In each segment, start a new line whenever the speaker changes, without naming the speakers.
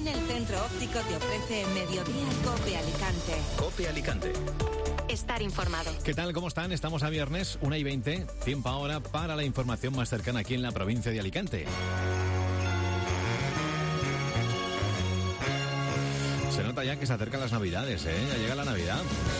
Con el centro óptico te ofrece Mediodía Cope Alicante.
Cope Alicante.
Estar informado.
¿Qué tal? ¿Cómo están? Estamos a viernes, 1:20, tiempo ahora para la información más cercana aquí en la provincia de Alicante. Se nota ya que se acercan las Navidades, ¿eh? Ya llega la Navidad.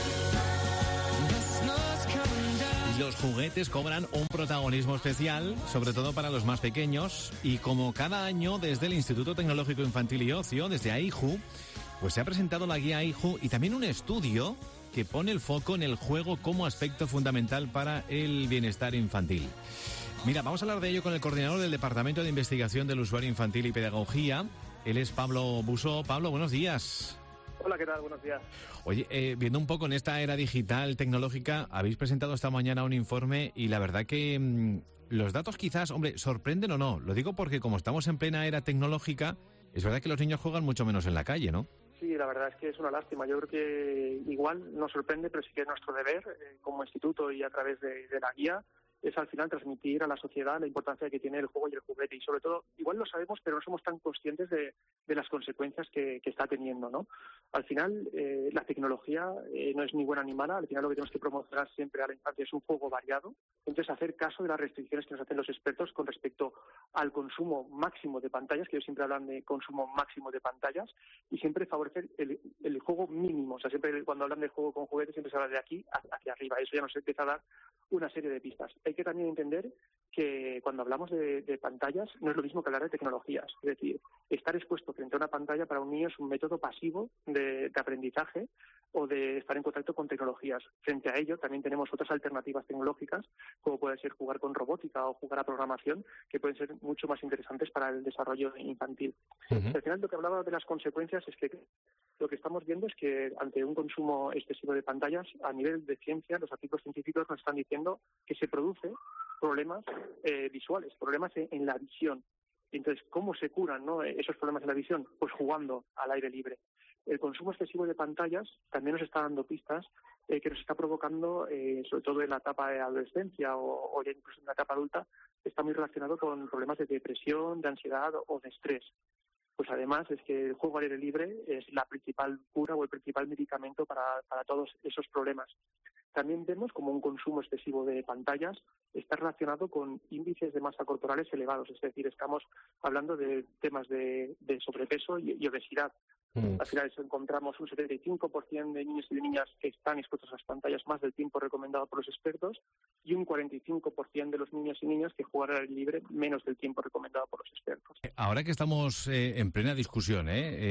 Los juguetes cobran un protagonismo especial, sobre todo para los más pequeños, y como cada año desde el Instituto Tecnológico Infantil y Ocio, desde AIJU, pues se ha presentado la guía AIJU y también un estudio que pone el foco en el juego como aspecto fundamental para el bienestar infantil. Mira, vamos a hablar de ello con el coordinador del Departamento de Investigación del Usuario Infantil y Pedagogía. Él es Pablo Busó. Pablo, buenos días.
Hola, ¿qué tal? Buenos días.
Oye, viendo un poco en esta era digital, tecnológica, habéis presentado esta mañana un informe y la verdad que los datos quizás, hombre, sorprenden o no. Lo digo porque como estamos en plena era tecnológica, es verdad que los niños juegan mucho menos en la calle, ¿no?
Sí, la verdad es que es una lástima. Yo creo que igual nos sorprende, pero sí que es nuestro deber como instituto y a través de la guía es al final transmitir a la sociedad la importancia que tiene el juego y el juguete. Y sobre todo, igual lo sabemos, pero no somos tan conscientes de las consecuencias que está teniendo, ¿no? Al final, la tecnología no es ni buena ni mala. Al final lo que tenemos que promocionar siempre a la infancia es un juego variado. Entonces, hacer caso de las restricciones que nos hacen los expertos con respecto al consumo máximo de pantallas, que ellos siempre hablan de consumo máximo de pantallas, y siempre favorecer el juego mínimo. O sea, siempre cuando hablan de juego con juguetes siempre se habla de aquí hacia arriba. Eso ya nos empieza a dar una serie de pistas. Hay que también entender que cuando hablamos de pantallas no es lo mismo que hablar de tecnologías. Es decir, estar expuesto frente a una pantalla para un niño es un método pasivo de aprendizaje o de estar en contacto con tecnologías. Frente a ello también tenemos otras alternativas tecnológicas, como puede ser jugar con robótica o jugar a programación, que pueden ser mucho más interesantes para el desarrollo infantil. Al final, lo que hablaba de las consecuencias es que lo que estamos viendo es que ante un consumo excesivo de pantallas, a nivel de ciencia, los artículos científicos nos están diciendo que se producen problemas visuales, problemas en la visión. Entonces, ¿cómo se curan, no, esos problemas en la visión? Pues jugando al aire libre. El consumo excesivo de pantallas también nos está dando pistas que nos está provocando, sobre todo en la etapa de adolescencia o ya incluso en la etapa adulta, está muy relacionado con problemas de depresión, de ansiedad o de estrés. Pues además es que el juego al aire libre es la principal cura o el principal medicamento para todos esos problemas. También vemos como un consumo excesivo de pantallas está relacionado con índices de masa corporales elevados, es decir, estamos hablando de temas de sobrepeso y obesidad. Al final encontramos un 75% de niños y de niñas que están expuestos a las pantallas más del tiempo recomendado por los expertos y un 45% de los niños y niñas que juegan al aire libre menos del tiempo recomendado por los expertos.
Ahora que estamos en plena discusión,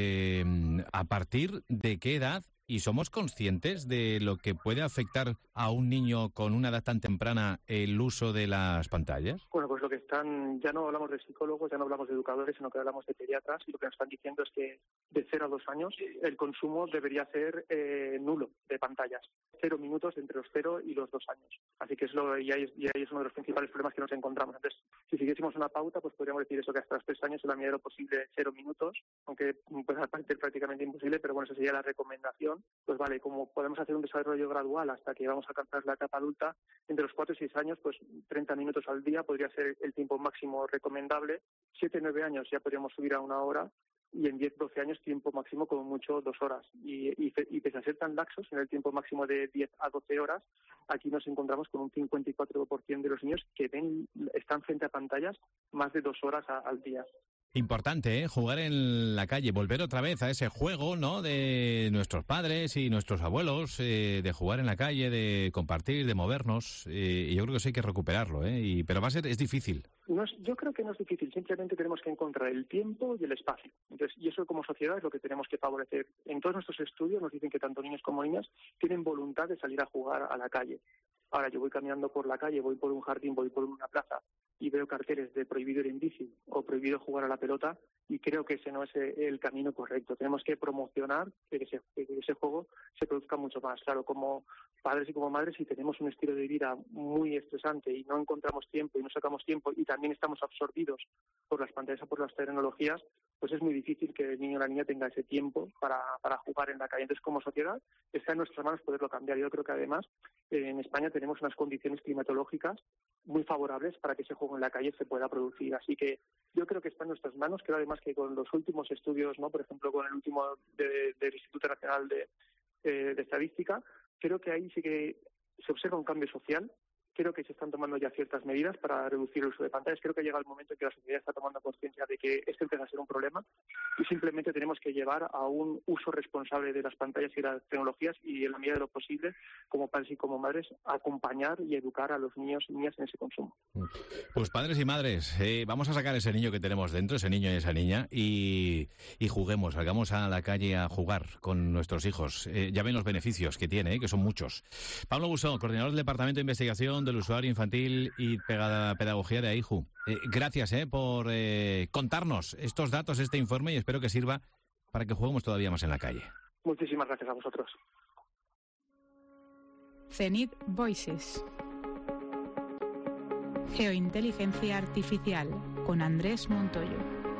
¿a partir de qué edad? ¿Y somos conscientes de lo que puede afectar a un niño con una edad tan temprana el uso de las pantallas?
Bueno, pues ya no hablamos de psicólogos, ya no hablamos de educadores, sino que hablamos de pediatras, y lo que nos están diciendo es que de 0 a 2 años el consumo debería ser nulo de pantallas. 0 minutos entre los 0 y los 2 años. Así que ahí es uno de los principales problemas que nos encontramos. Entonces, si siguiésemos una pauta, pues podríamos decir eso, que hasta los 3 años en la medida de lo posible 0 minutos, aunque puede parecer prácticamente imposible, pero bueno, esa sería la recomendación. Pues vale, como podemos hacer un desarrollo gradual hasta que vamos a alcanzar la etapa adulta, entre los 4 y 6 años, pues 30 minutos al día podría ser el tiempo máximo recomendable. 7-9 años ya podríamos subir a 1 hora, y en 10-12 años tiempo máximo como mucho 2 horas. Y pese a ser tan laxos en el tiempo máximo de 10 a 12 horas, aquí nos encontramos con un 54% de los niños que están frente a pantallas más de 2 horas al día.
Importante, jugar en la calle, volver otra vez a ese juego, ¿no?, de nuestros padres y nuestros abuelos, de jugar en la calle, de compartir, de movernos, y yo creo que eso hay que recuperarlo, pero es difícil.
Yo creo que no es difícil, simplemente tenemos que encontrar el tiempo y el espacio. Entonces, y eso como sociedad es lo que tenemos que favorecer. En todos nuestros estudios nos dicen que tanto niños como niñas tienen voluntad de salir a jugar a la calle. Ahora, yo voy caminando por la calle, voy por un jardín, voy por una plaza y veo carteles de prohibido ir en bici o prohibido jugar a la pelota, y creo que ese no es el camino correcto. Tenemos que promocionar que ese juego se produzca mucho más. Claro, como padres y como madres, si tenemos un estilo de vida muy estresante y no encontramos tiempo y no sacamos tiempo y también estamos absorbidos por las pantallas o por las tecnologías, pues es muy difícil que el niño o la niña tenga ese tiempo para jugar en la calle. Entonces, como sociedad, está en nuestras manos poderlo cambiar. Yo creo que además en España tenemos unas condiciones climatológicas muy favorables para que ese juego en la calle se pueda producir. Así que yo creo que está en nuestras manos. Creo además que con los últimos estudios, ¿no? Por ejemplo, con el último del Instituto Nacional de Estadística, creo que ahí sí que se observa un cambio social. Creo que se están tomando ya ciertas medidas para reducir el uso de pantallas. Creo que llega el momento en que la sociedad está tomando conciencia de que esto empieza a ser un problema y simplemente tenemos que llevar a un uso responsable de las pantallas y las tecnologías y, en la medida de lo posible, como padres y como madres, acompañar y educar a los niños y niñas en ese consumo.
Pues padres y madres, vamos a sacar ese niño que tenemos dentro, ese niño y esa niña, y juguemos, salgamos a la calle a jugar con nuestros hijos. Ya ven los beneficios que tiene, que son muchos. Pablo Busó, coordinador del Departamento de Investigación del Usuario Infantil y Pedagogía de AIJU. Gracias por contarnos estos datos, este informe, y espero que sirva para que juguemos todavía más en la calle.
Muchísimas gracias a vosotros.
Zenith Voices. Geointeligencia artificial con Andrés Montoyo.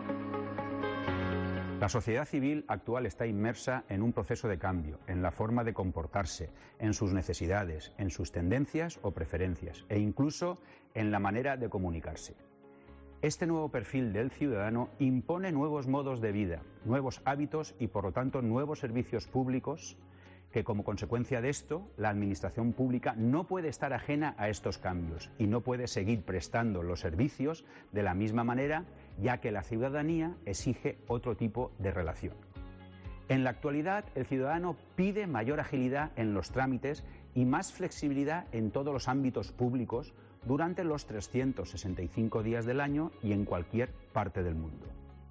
La sociedad civil actual está inmersa en un proceso de cambio, en la forma de comportarse, en sus necesidades, en sus tendencias o preferencias, e incluso en la manera de comunicarse. Este nuevo perfil del ciudadano impone nuevos modos de vida, nuevos hábitos y, por lo tanto, nuevos servicios públicos que, como consecuencia de esto, la administración pública no puede estar ajena a estos cambios y no puede seguir prestando los servicios de la misma manera, ya que la ciudadanía exige otro tipo de relación. En la actualidad, el ciudadano pide mayor agilidad en los trámites y más flexibilidad en todos los ámbitos públicos durante los 365 días del año y en cualquier parte del mundo.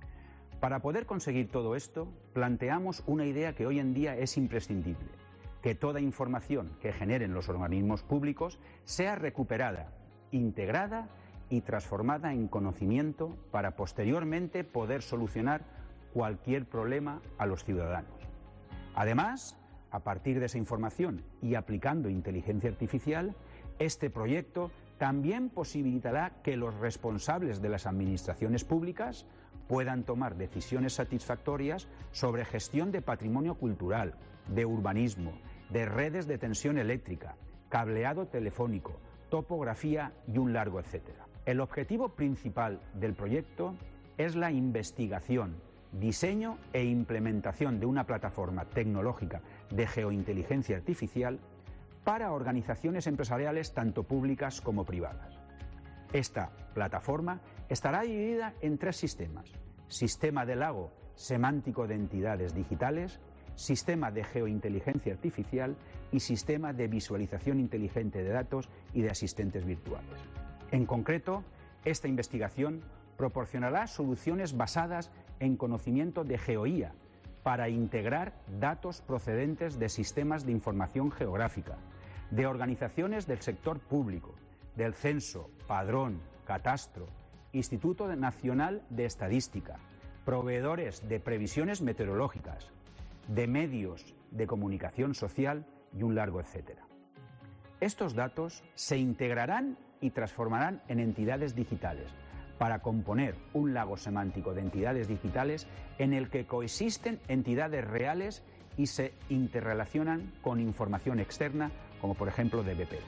Para poder conseguir todo esto, planteamos una idea que hoy en día es imprescindible: que toda información que generen los organismos públicos sea recuperada, integrada y transformada en conocimiento para posteriormente poder solucionar cualquier problema a los ciudadanos. Además, a partir de esa información y aplicando inteligencia artificial, este proyecto también posibilitará que los responsables de las administraciones públicas puedan tomar decisiones satisfactorias sobre gestión de patrimonio cultural, de urbanismo, de redes de tensión eléctrica, cableado telefónico, topografía y un largo etcétera. El objetivo principal del proyecto es la investigación, diseño e implementación de una plataforma tecnológica de geointeligencia artificial para organizaciones empresariales tanto públicas como privadas. Esta plataforma estará dividida en 3 sistemas: sistema de lago semántico de entidades digitales, sistema de geointeligencia artificial y sistema de visualización inteligente de datos y de asistentes virtuales. En concreto, esta investigación proporcionará soluciones basadas en conocimiento de GeoIA para integrar datos procedentes de sistemas de información geográfica, de organizaciones del sector público, del Censo, Padrón, Catastro, Instituto Nacional de Estadística, proveedores de previsiones meteorológicas, de medios de comunicación social y un largo etcétera. Estos datos se integrarán y transformarán en entidades digitales para componer un lago semántico de entidades digitales en el que coexisten entidades reales y se interrelacionan con información externa, como por ejemplo de BP.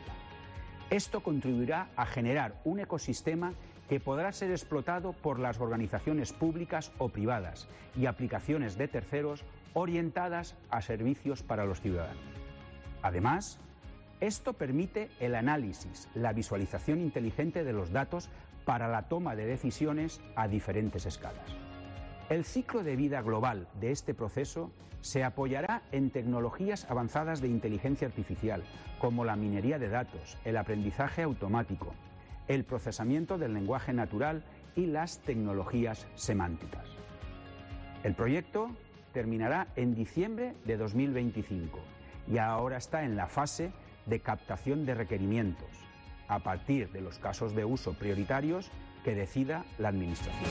Esto contribuirá a generar un ecosistema que podrá ser explotado por las organizaciones públicas o privadas y aplicaciones de terceros orientadas a servicios para los ciudadanos. Además, esto permite el análisis, la visualización inteligente de los datos para la toma de decisiones a diferentes escalas. El ciclo de vida global de este proceso se apoyará en tecnologías avanzadas de inteligencia artificial, como la minería de datos, el aprendizaje automático, el procesamiento del lenguaje natural y las tecnologías semánticas. El proyecto terminará en diciembre de 2025 y ahora está en la fase de captación de requerimientos, a partir de los casos de uso prioritarios que decida la Administración.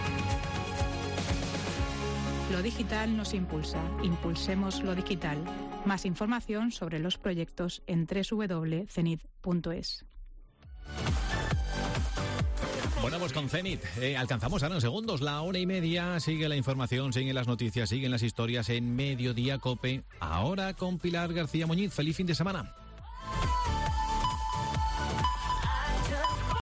Lo digital nos impulsa. Impulsemos lo digital. Más información sobre los proyectos en www.zenith.es.
Bueno, pues con Zenit alcanzamos ahora en segundos la 1:30. Sigue la información, siguen las noticias, siguen las historias en Mediodía COPE. Ahora con Pilar García Muñiz. Feliz fin de semana.